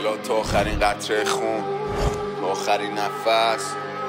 دلا تا آخرین قطره خون، تا آخرین نفس.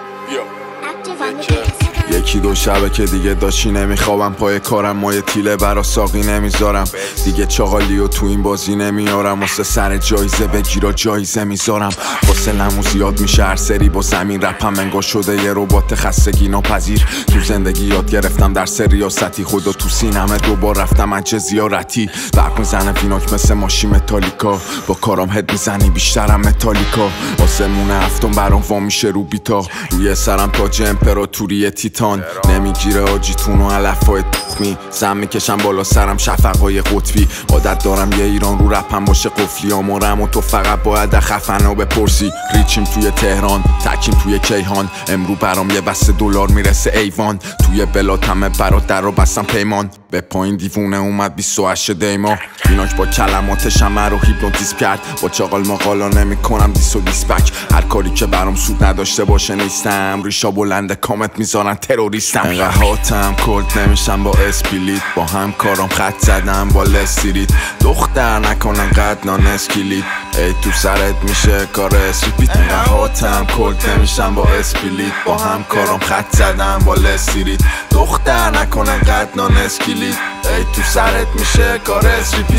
یکی دو شبه که دیگه داشتی نمیخوابم، پای کارم مایه تیله برا ساقی نمیذارم، دیگه چاقالی و تو این بازی نمیارم، واسه سر جایزه بگیرا جایزه میذارم. واسه لمو زیاد میشه هر سری با زمین، رپم انگار شده یه ربات خستگی ناپذیر. تو زندگی یاد گرفتم درس ریاستی، خدا تو سینمه دوبار رفتم اجه زیارتی. برق میزنه ویناک مثل ماشی متالیکا، با کارام هد میزنی بیشترم متالیکا. آسمون هفتم برام وا میشه رو بیتا، روی سرم تاج امپراتوری تیتان. نمیگیره آجیتون و علفای تخمی، زم میکشم بالا سرم شفقای قطبی. عادت دارم یه ایران رو رپم باشه قفلی آمارم، و تو فقط باید خفنا بپرسی. ریچیم توی تهران، تکیم توی کیهان، امرو برام یه بسته دلار میرسه ایوان. توی بلاتمه برات در رو بستم پیمان، به پایین دیوونه اومد 28 دیما. ایناک با کلماتشم من رو هیپنوتیزم کرد، با چاقال مقالا نمی کنم دیس و دیسپک. هر کاری که برام سود نداشته باشه نیستم، ریشا بلنده کامت میذارن تروریستم. انقدر هاتم کلت نمیشم با اسپلیت، با هم کارام خط زدم با لستریت. دختر نکنن قد نان اسکلیت، ای تو سرت میشه کار اسریپیت. انقدر هاتم کلت نمیشم با اسپلیت، با هم کارام خط زدم با لستریت. دختر نکنن قد نان اسکلیت، ای تو سرت میشه کار اسریپیت.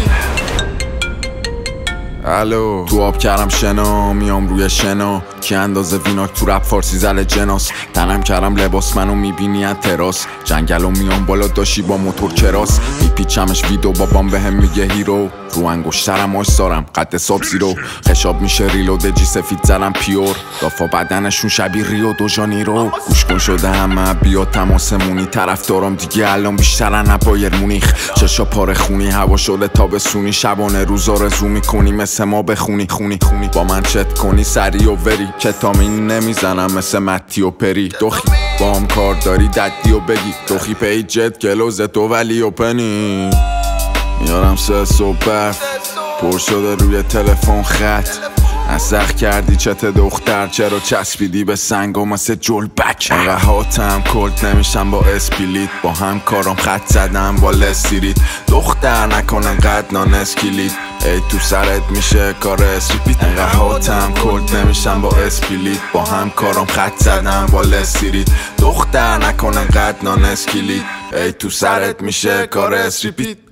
الو تو آب کردم شنا، میام روی شنا، کی اندازه ویناک تو رپ فارسی زل جناس. تنم کردم لباس منو میبینی از تراس، جنگلو میام بالا داشی با موتور کراس. میپیچمش ویدو بابام بهم میگه هیرو، رو انگشترم آش دارم قد ساب زیرو. خشاب میشه ریلود جی سفید زدم پیور، دافا بدنشون شبیه ریو دو ژانیرو. گوش کن شده همه بیا تماسمونی، طرف دارم دیگه الان بیشترن بایر مونیخ. چشا پاره خونی هوا شده تابستونی، شبانه روز آرزو میکنی مثل ما بخونی خونی. با من چت کنی سری و وری، کتامین نمیزنم مثل متی و پری. دوخی با هم کار داری ددی و بگی، دوخی پیجت گلوز تو ولی و پنی. میارم سه صبح پر شده روی تلفن خط، نسخ کردی چت دختر چرا چسبیدی به سنگو مثل جلبک. انقدر هاتم کلت نمیشم با اسپلیت، با هم کارام خط زدم با لستریت. دختر نکنن قد نان اسکلیت، ای تو سرت میشه کار اسریپیت. انقدر هاتم کلت نمیشم با اسپلیت، با هم کارام خط زدم با لستریت. دختر نکنن قد نان اسکلیت، ای تو سرت میشه کار اسریپیت.